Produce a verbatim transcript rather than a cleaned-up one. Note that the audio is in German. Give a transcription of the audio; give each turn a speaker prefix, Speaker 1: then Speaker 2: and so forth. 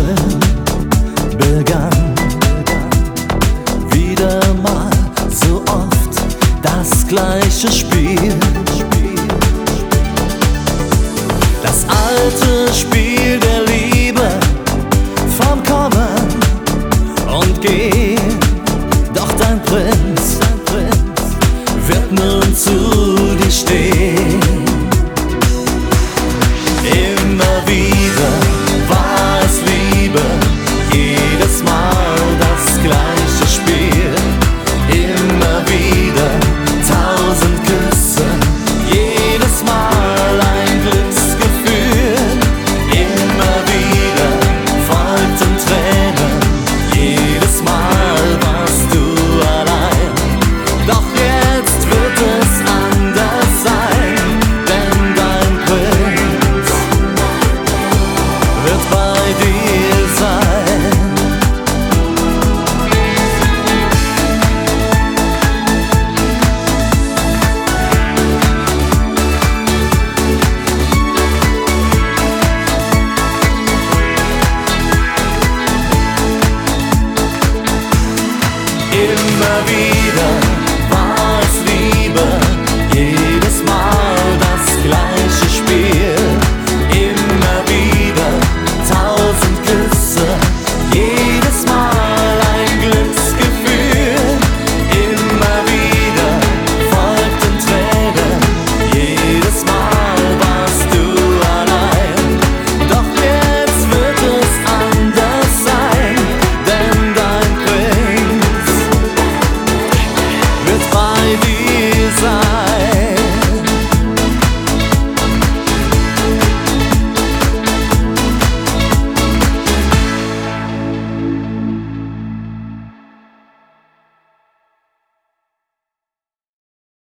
Speaker 1: schön begann. Wieder mal so oft das gleiche Spiel. Das alte Spiel der Liebe vom Kommen und Gehen. Doch dein Prinz, dein Prinz wird nun zu dir stehen. Immer wieder war es Liebe, jedes Mal das gleiche Spiel. Immer wieder tausend Küsse, jedes Mal ein Glücksgefühl. Immer wieder folgten Tränen, jedes Mal warst du allein. Doch jetzt wird es anders sein, denn dein Prinz wird bei dir sein. Immer wieder